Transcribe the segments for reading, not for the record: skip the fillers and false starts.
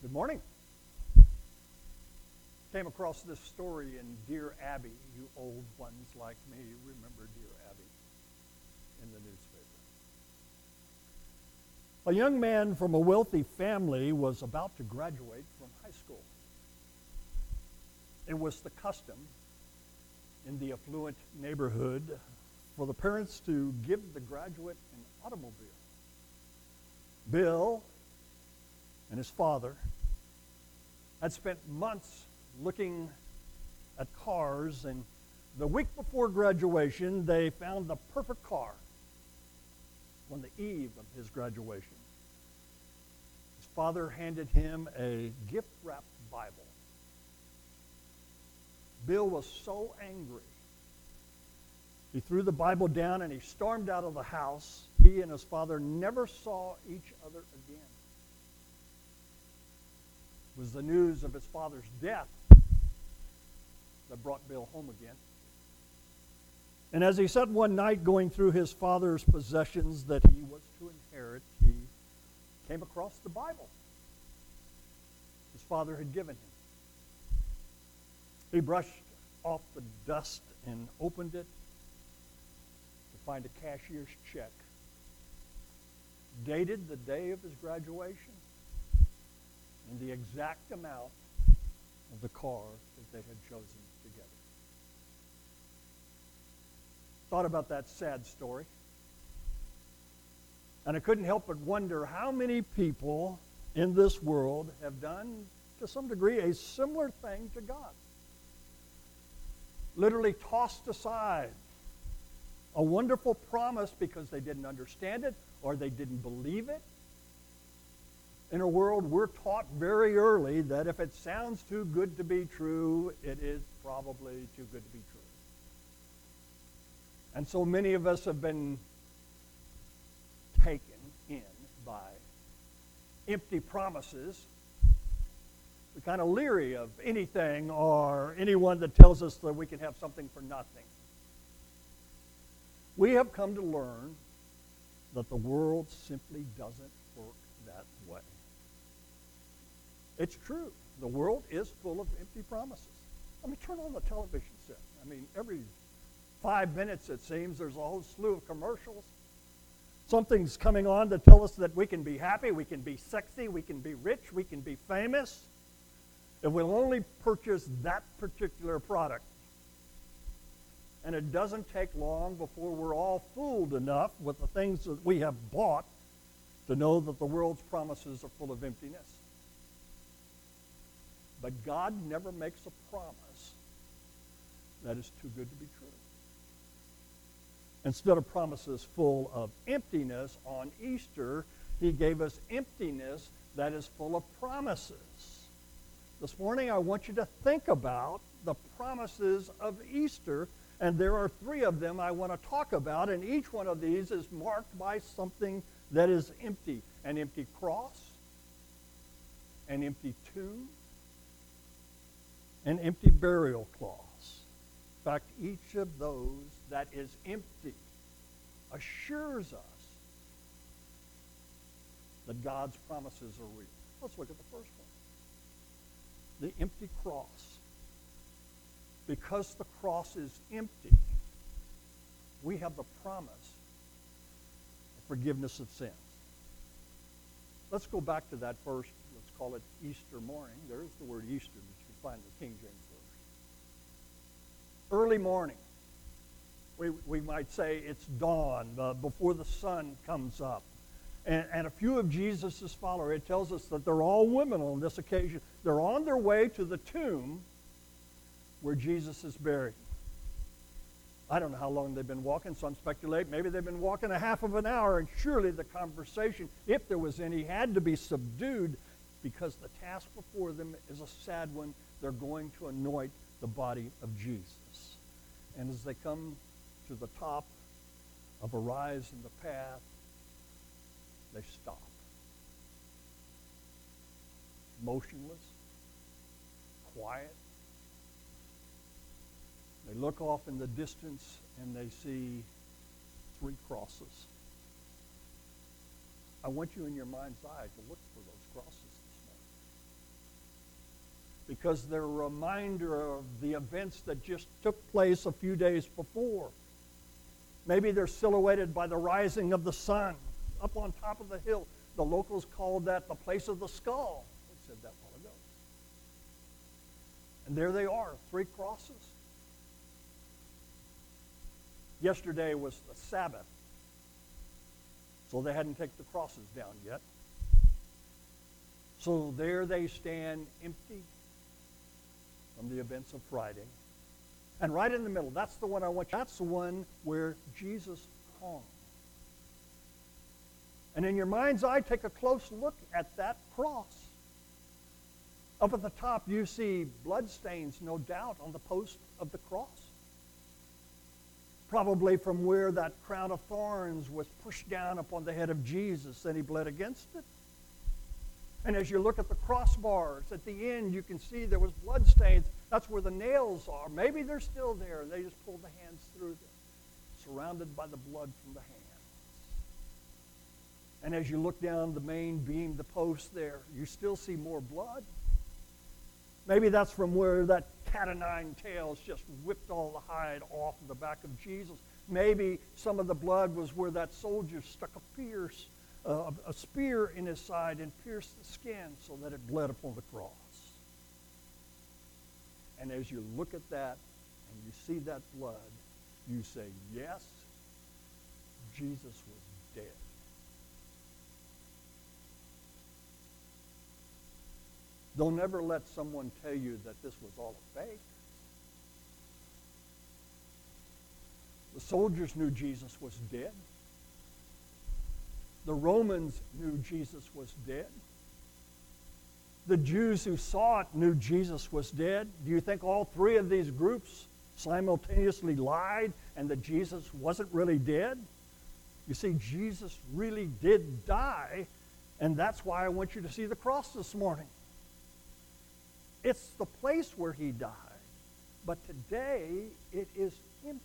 Good morning. Came across this story in Dear Abby. You old ones like me remember Dear Abby in the newspaper. A young man from a wealthy family was about to graduate from high school. It was the custom in the affluent neighborhood for the parents to give the graduate an automobile. Bill and his father had spent months looking at cars, and the week before graduation, they found the perfect car on the eve of his graduation. His father handed him a gift-wrapped Bible. Bill was so angry. He threw the Bible down and he stormed out of the house. He and his father never saw each other again. It was the news of his father's death that brought Bill home again. And as he sat one night going through his father's possessions that he was to inherit, he came across the Bible his father had given him. He brushed off the dust and opened it to find a cashier's check, dated the day of his graduation, and the exact amount of the car that they had chosen together. Thought about that sad story. And I couldn't help but wonder how many people in this world have done, to some degree, a similar thing to God. Literally tossed aside a wonderful promise because they didn't understand it or they didn't believe it. In a world, we're taught very early that if it sounds too good to be true, it is probably too good to be true. And so many of us have been taken in by empty promises. We're kind of leery of anything or anyone that tells us that we can have something for nothing. We have come to learn that the world simply doesn't work that way. It's true. The world is full of empty promises. I mean, turn on the television set. I mean, every 5 minutes, it seems, there's a whole slew of commercials. Something's coming on to tell us that we can be happy, we can be sexy, we can be rich, we can be famous, if we'll only purchase that particular product. And it doesn't take long before we're all fooled enough with the things that we have bought to know that the world's promises are full of emptiness. But God never makes a promise that is too good to be true. Instead of promises full of emptiness on Easter, he gave us emptiness that is full of promises. This morning I want you to think about the promises of Easter, and there are 3 of them I want to talk about, and each one of these is marked by something that is empty. An empty cross, an empty tomb, an empty burial cloth. In fact, each of those that is empty assures us that God's promises are real. Let's look at the first one. The empty cross. Because the cross is empty, we have the promise of forgiveness of sins. Let's go back to that first, let's call it Easter morning. There's the word Easter that you can find in the King James Version. Early morning. We might say it's dawn, before the sun comes up. And a few of Jesus' followers, it tells us that they're all women on this occasion. They're on their way to the tomb where Jesus is buried. I don't know how long they've been walking. Some speculate maybe they've been walking a half of an hour, and surely the conversation, if there was any, had to be subdued because the task before them is a sad one. They're going to anoint the body of Jesus. And as they come to the top of a rise in the path, they stop. Motionless, quiet. They look off in the distance and they see 3 crosses. I want you in your mind's eye to look for those crosses this morning. because they're a reminder of the events that just took place a few days before. Maybe they're silhouetted by the rising of the sun up on top of the hill. The locals called that the place of the skull. We said that a while ago. And there they are, 3 crosses. Yesterday was the Sabbath, so they hadn't taken the crosses down yet. So there they stand empty from the events of Friday. And right in the middle, that's the one I want you. That's the one where Jesus hung. And in your mind's eye, take a close look at that cross. Up at the top, you see bloodstains, no doubt, on the post of the cross. Probably from where that crown of thorns was pushed down upon the head of Jesus, and he bled against it. And as you look at the crossbars, at the end, you can see there was blood stains. That's where the nails are. Maybe they're still there, and they just pulled the hands through them, surrounded by the blood from the hands. And as you look down the main beam, the post there, you still see more blood. Maybe that's from where that cat o' nine tails just whipped all the hide off of the back of Jesus. Maybe some of the blood was where that soldier stuck a spear in his side and pierced the skin so that it bled upon the cross. And as you look at that and you see that blood, you say, yes, Jesus was dead. Don't ever let someone tell you that this was all a fake. The soldiers knew Jesus was dead. The Romans knew Jesus was dead. The Jews who saw it knew Jesus was dead. Do you think all 3 of these groups simultaneously lied and that Jesus wasn't really dead? You see, Jesus really did die, and that's why I want you to see the cross this morning. It's the place where he died, but today it is empty.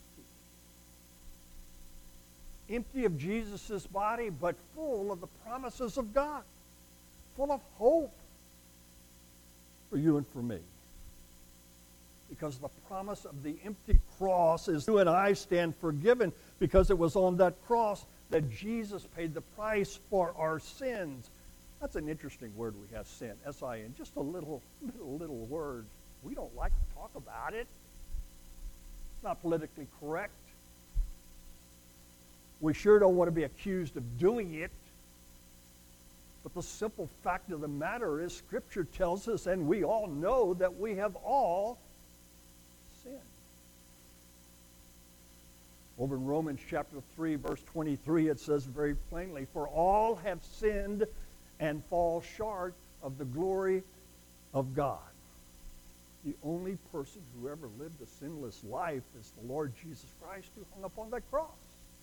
Empty of Jesus' body, but full of the promises of God, full of hope for you and for me. Because the promise of the empty cross is you and I stand forgiven because it was on that cross that Jesus paid the price for our sins. That's an interesting word we have, sin, S-I-N, just a little word. We don't like to talk about it. It's not politically correct. We sure don't want to be accused of doing it. But the simple fact of the matter is Scripture tells us, and we all know, that we have all sinned. Over in Romans chapter 3, verse 23, it says very plainly, for all have sinned and fall short of the glory of God. The only person who ever lived a sinless life is the Lord Jesus Christ, who hung upon that cross.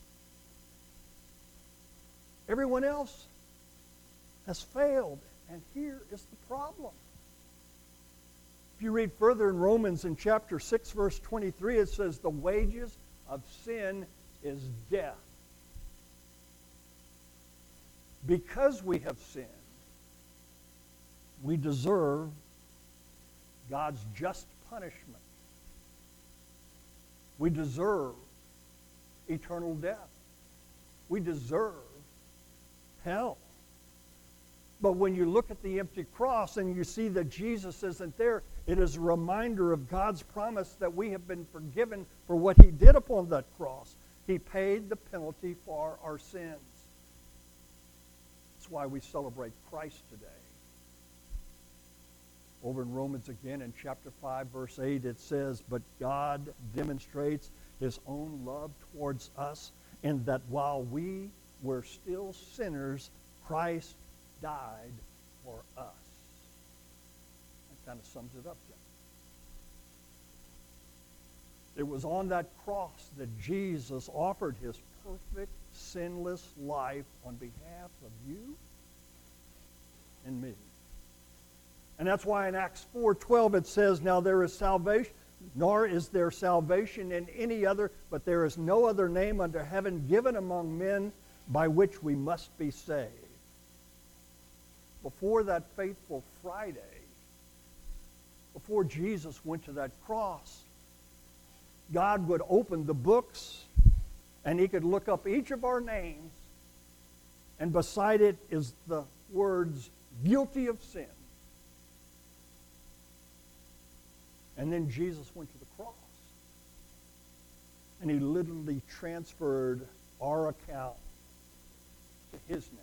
Everyone else has failed, and here is the problem. If you read further in Romans in chapter 6, verse 23, it says, the wages of sin is death. Because we have sinned, we deserve God's just punishment. We deserve eternal death. We deserve hell. But when you look at the empty cross and you see that Jesus isn't there, it is a reminder of God's promise that we have been forgiven for what he did upon that cross. He paid the penalty for our sins. That's why we celebrate Christ today. Over in Romans again in chapter 5, verse 8, it says, but God demonstrates his own love towards us in that while we were still sinners, Christ died for us. That kind of sums it up, Jim. It was on that cross that Jesus offered his perfect, sinless life on behalf of you and me. And that's why in Acts 4:12 it says, now there is salvation, nor is there salvation in any other, but there is no other name under heaven given among men by which we must be saved. Before that fateful Friday, before Jesus went to that cross, God would open the books and he could look up each of our names, and beside it is the words, guilty of sin. And then Jesus went to the cross. And he literally transferred our account to his name.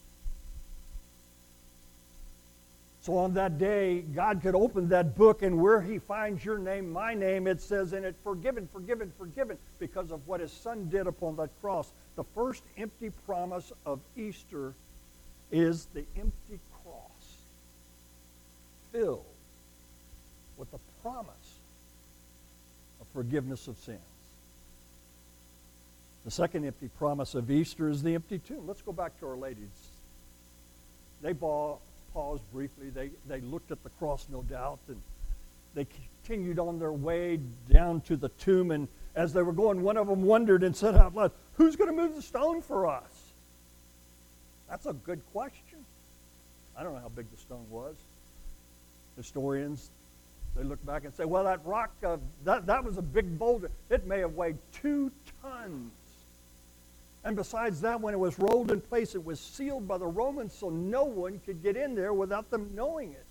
So on that day, God could open that book, and where he finds your name, my name, it says in it, forgiven, forgiven, forgiven, because of what his son did upon that cross. The first empty promise of Easter is the empty cross, filled with the promise of forgiveness of sins. The second empty promise of Easter is the empty tomb. Let's go back to Our Ladies. They paused briefly. They looked at the cross, no doubt, and they continued on their way down to the tomb. And as they were going, one of them wondered and said out loud, "Who's going to move the stone for us?" That's a good question. I don't know how big the stone was. Historians, they look back and say, well, that rock, that was a big boulder. It may have weighed 2 tons. And besides that, when it was rolled in place, it was sealed by the Romans so no one could get in there without them knowing it.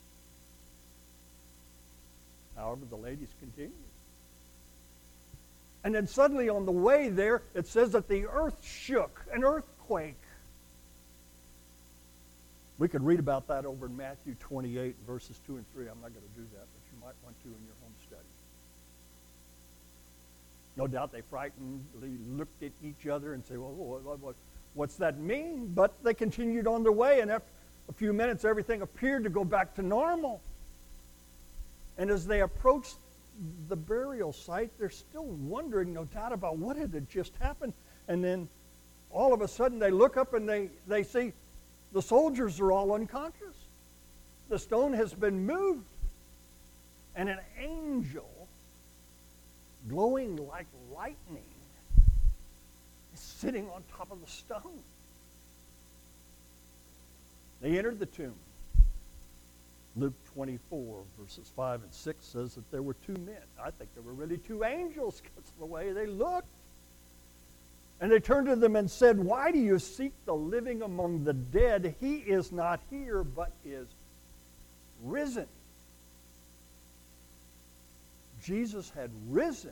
However, the ladies continued. And then suddenly on the way there, it says that the earth shook, an earthquake. We could read about that over in Matthew 28, verses 2 and 3. I'm not going to do that, but you might want to in your home study. No doubt they frightenedly looked at each other and said, well, what's that mean? But they continued on their way, and after a few minutes, everything appeared to go back to normal. And as they approached the burial site, they're still wondering, no doubt, about what had just happened. And then all of a sudden, they look up and they see the soldiers are all unconscious. The stone has been moved. And an angel, glowing like lightning, is sitting on top of the stone. They entered the tomb. Luke 24, verses 5 and 6 says that there were 2 men. I think there were really 2 angels because of the way they looked. And they turned to them and said, "Why do you seek the living among the dead? He is not here, but is risen." Jesus had risen.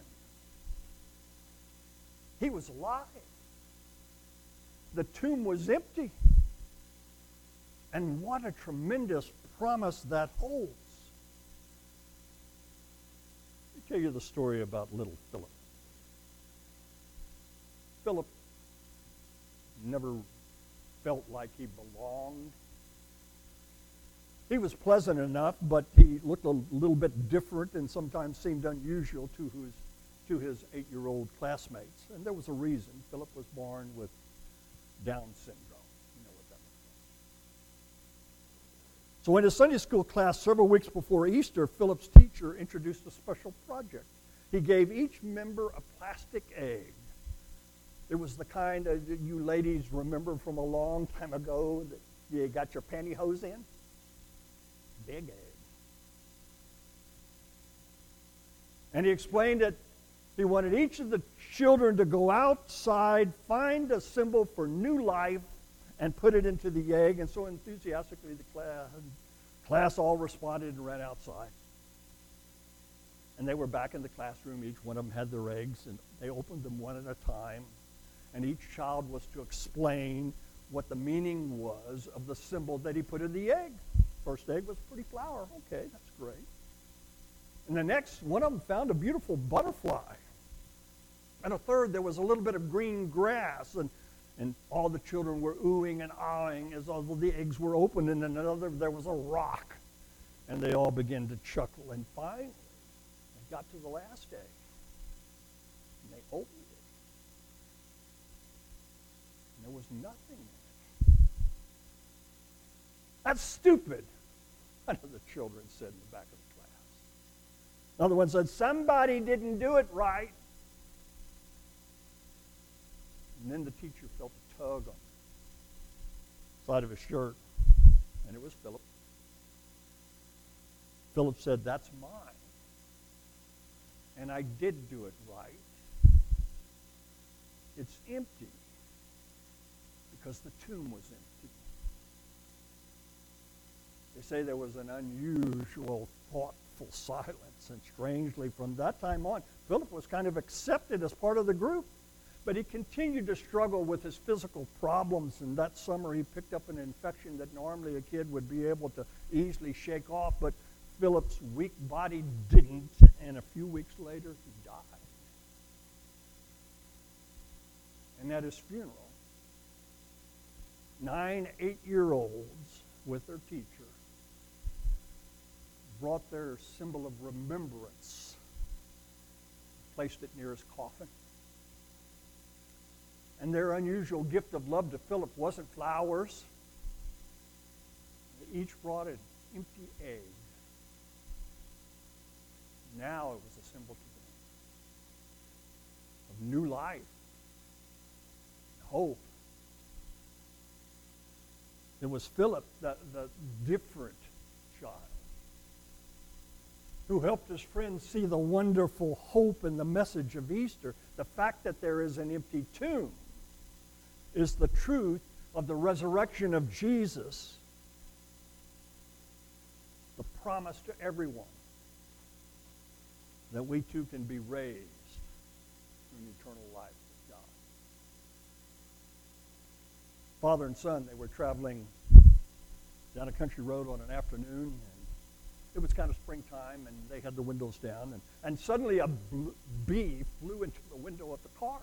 He was alive. The tomb was empty. And what a tremendous promise that holds. Let me tell you the story about little Philip. Philip never felt like he belonged. He was pleasant enough, but he looked a little bit different and sometimes seemed unusual to his 8-year-old classmates. And there was a reason. Philip was born with Down syndrome. You know what that means. So in his Sunday school class, several weeks before Easter, Philip's teacher introduced a special project. He gave each member a plastic egg. It was the kind that you ladies remember from a long time ago that you got your pantyhose in. Big egg. And he explained that he wanted each of the children to go outside, find a symbol for new life, and put it into the egg. And so enthusiastically the class all responded and ran outside. And they were back in the classroom. Each one of them had their eggs, and they opened them one at a time. And each child was to explain what the meaning was of the symbol that he put in the egg. First egg was pretty flower. Okay, that's great. And the next, one of them found a beautiful butterfly. And a third, there was a little bit of green grass. And all the children were oohing and ahhing as all the eggs were opened. And in another, there was a rock. And they all began to chuckle. And finally, they got to the last egg. And they opened it. And there was nothing in it. That's stupid, one of the children said in the back of the class. Another one said, somebody didn't do it right. And then the teacher felt a tug on the side of his shirt, and it was Philip. Philip said, "That's mine. And I did do it right. It's empty because the tomb was empty." They say there was an unusual, thoughtful silence, and strangely, from that time on, Philip was kind of accepted as part of the group. But he continued to struggle with his physical problems, and that summer he picked up an infection that normally a kid would be able to easily shake off, but Philip's weak body didn't, and a few weeks later he died. And at his funeral, 9 8-year-olds with their teacher brought their symbol of remembrance, placed it near his coffin. And their unusual gift of love to Philip wasn't flowers. They each brought an empty egg. Now it was a symbol to them of new life, hope. It was Philip, the different child, who helped his friends see the wonderful hope and the message of Easter. The fact that there is an empty tomb is the truth of the resurrection of Jesus, the promise to everyone that we too can be raised to an eternal life with God. Father and son, they were traveling down a country road on an afternoon, and it was kind of springtime, and they had the windows down, and suddenly a bee flew into the window of the car.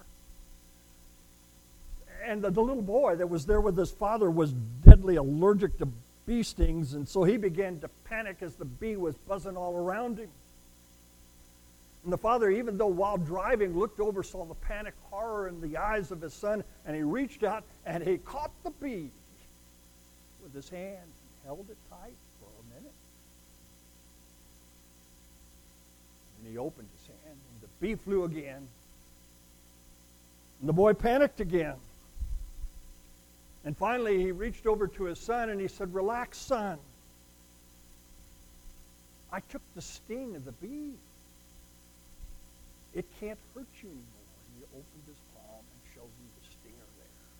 And the little boy that was there with his father was deadly allergic to bee stings, and so he began to panic as the bee was buzzing all around him. And the father, even though while driving, looked over, saw the panic horror in the eyes of his son, and he reached out and he caught the bee with his hand and held it tight for a minute. And he opened his hand, and the bee flew again. And the boy panicked again. And finally, he reached over to his son and he said, "Relax, son. I took the sting of the bee. It can't hurt you anymore." And he opened his palm and showed him the stinger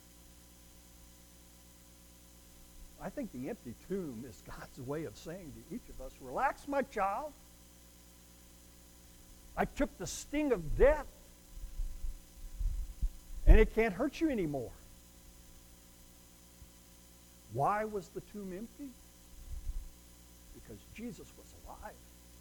there. I think the empty tomb is God's way of saying to each of us, "Relax, my child. I took the sting of death, and it can't hurt you anymore." Why was the tomb empty? Because Jesus was alive.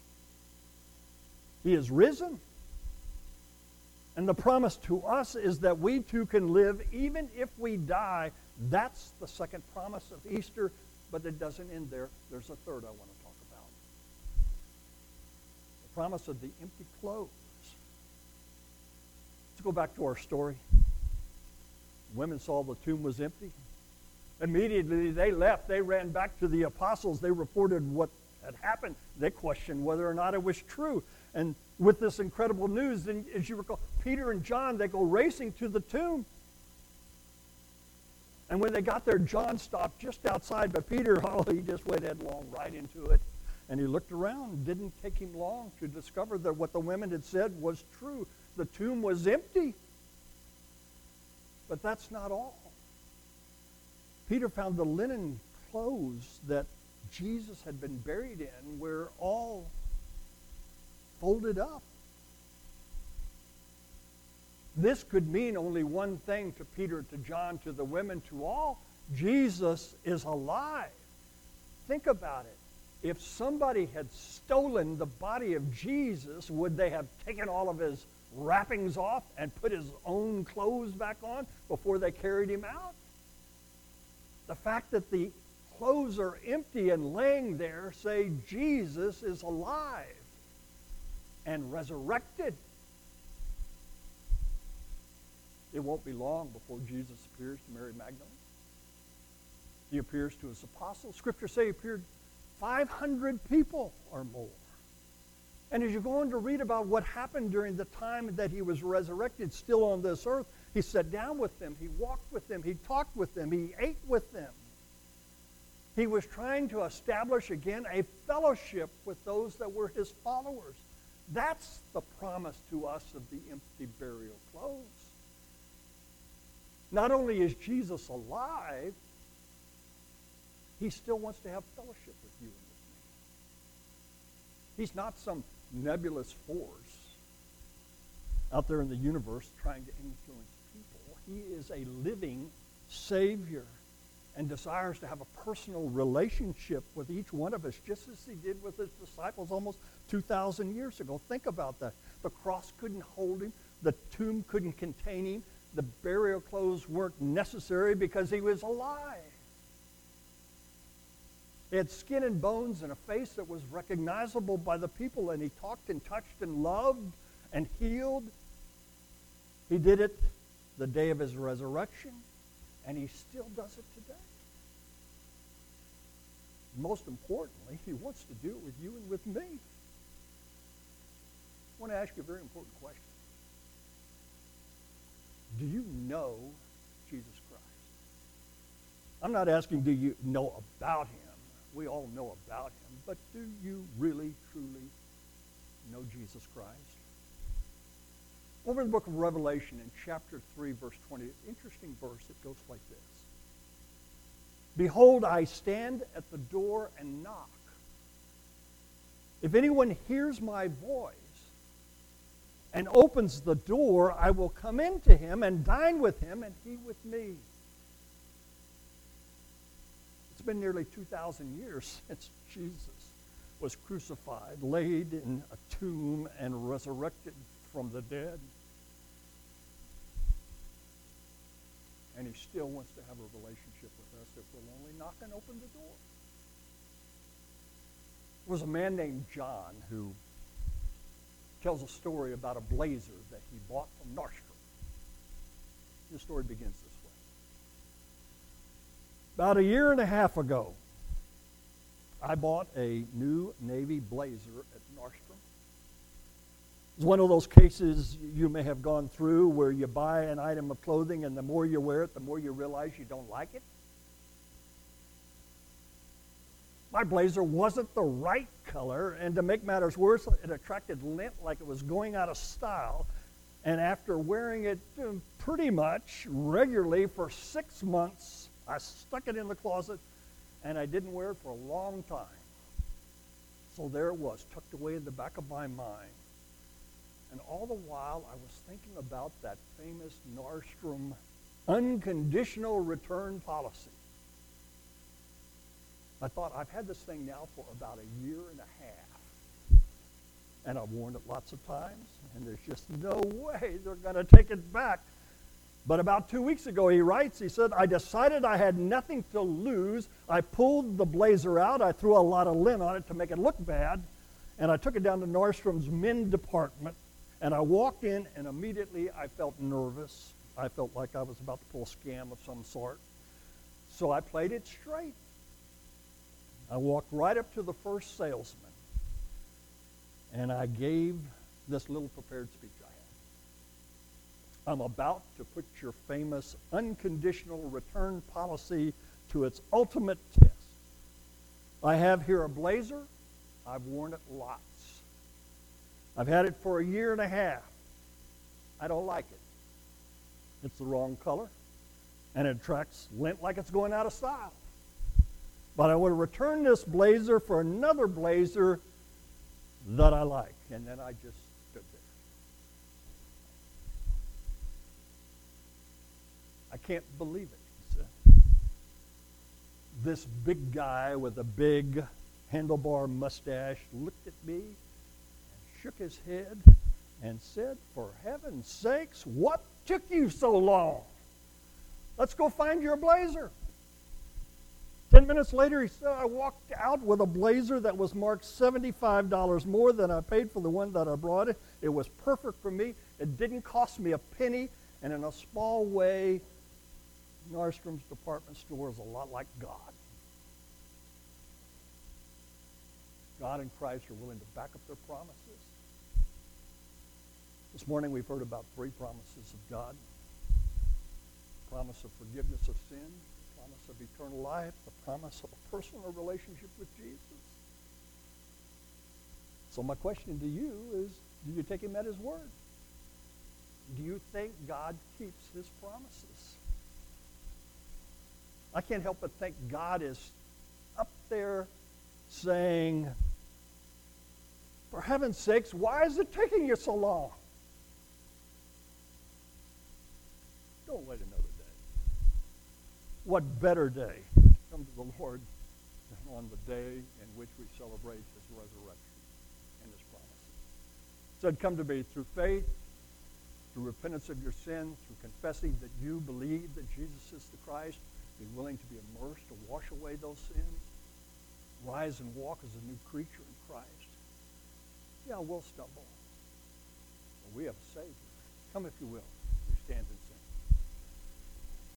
He is risen. And the promise to us is that we too can live even if we die. That's the second promise of Easter, but it doesn't end there. There's a third I want to talk about. The promise of the empty clothes. Let's go back to our story. Women saw the tomb was empty. Immediately they left. They ran back to the apostles. They reported what had happened. They questioned whether or not it was true. And with this incredible news, then, as you recall, Peter and John, they go racing to the tomb. And when they got there, John stopped just outside, but Peter, he just went headlong right into it. And he looked around. It didn't take him long to discover that what the women had said was true. The tomb was empty. But that's not all. Peter found the linen clothes that Jesus had been buried in were all folded up. This could mean only one thing to Peter, to John, to the women, to all. Jesus is alive. Think about it. If somebody had stolen the body of Jesus, would they have taken all of his wrappings off and put his own clothes back on before they carried him out? The fact that the clothes are empty and laying there say Jesus is alive and resurrected. It won't be long before Jesus appears to Mary Magdalene. He appears to his apostles. Scripture say he appeared 500 people or more. And as you go on to read about what happened during the time that he was resurrected, still on this earth, he sat down with them, he walked with them, he talked with them, he ate with them. He was trying to establish again a fellowship with those that were his followers. That's the promise to us of the empty burial clothes. Not only is Jesus alive, he still wants to have fellowship with you and with me. He's not some nebulous force out there in the universe trying to influence people. He is a living Savior and desires to have a personal relationship with each one of us, just as he did with his disciples almost 2,000 years ago. Think about that. The cross couldn't hold him. The tomb couldn't contain him. The burial clothes weren't necessary because he was alive. He had skin and bones and a face that was recognizable by the people, and he talked and touched and loved and healed. He did it the day of his resurrection, and he still does it today. Most importantly, he wants to do it with you and with me. I want to ask you a very important question. Do you know Jesus Christ? I'm not asking do you know about him. We all know about him. But do you really, truly know Jesus Christ? Over in the book of Revelation in chapter 3, verse 20, an interesting verse that goes like this. Behold, I stand at the door and knock. If anyone hears my voice and opens the door, I will come into him and dine with him and he with me. It's been nearly 2,000 years since Jesus was crucified, laid in a tomb, and resurrected from the dead. And he still wants to have a relationship with us if we'll only knock and open the door. There was a man named John who tells a story about a blazer that he bought from Nordstrom. The story begins this way. About a year and a half ago, I bought a new navy blazer at Nordstrom. It's one of those cases you may have gone through where you buy an item of clothing and the more you wear it, the more you realize you don't like it. My blazer wasn't the right color, and to make matters worse, it attracted lint like it was going out of style. And after wearing it pretty much regularly for 6 months, I stuck it in the closet, and I didn't wear it for a long time. So there it was, tucked away in the back of my mind. And all the while, I was thinking about that famous Nordstrom unconditional return policy. I thought, I've had this thing now for about a year and a half. And I've worn it lots of times, and there's just no way they're going to take it back. But about 2 weeks ago, he writes, he said, I decided I had nothing to lose. I pulled the blazer out. I threw a lot of lint on it to make it look bad. And I took it down to Nordstrom's men's department. And I walked in, and immediately I felt nervous. I felt like I was about to pull a scam of some sort. So I played it straight. I walked right up to the first salesman, and I gave this little prepared speech I had. I'm about to put your famous unconditional return policy to its ultimate test. I have here a blazer. I've worn it lots. I've had it for a year and a half. I don't like it. It's the wrong color, and it attracts lint like it's going out of style. But I would return this blazer for another blazer that I like. And then I just stood there. I can't believe it, he said. This big guy with a big handlebar mustache looked at me and shook his head and said, for heaven's sakes, what took you so long? Let's go find your blazer. 10 minutes later, he said, I walked out with a blazer that was marked $75 more than I paid for the one that I brought it. It was perfect for me. It didn't cost me a penny. And in a small way, Nordstrom's department store is a lot like God. God and Christ are willing to back up their promises. This morning we've heard about 3 promises of God. Promise of forgiveness of sin, promise of eternal life, the promise of a personal relationship with Jesus. So my question to you is, do you take him at his word? Do you think God keeps his promises? I can't help but think God is up there saying, for heaven's sakes, why is it taking you so long? Don't wait another day. What better day to come to the Lord than on the day in which we celebrate his resurrection and his promises? He said, come to me through faith, through repentance of your sin, through confessing that you believe that Jesus is the Christ, be willing to be immersed to wash away those sins, rise and walk as a new creature in Christ. Yeah, we'll stumble, but we have a Savior. Come if you will. We stand in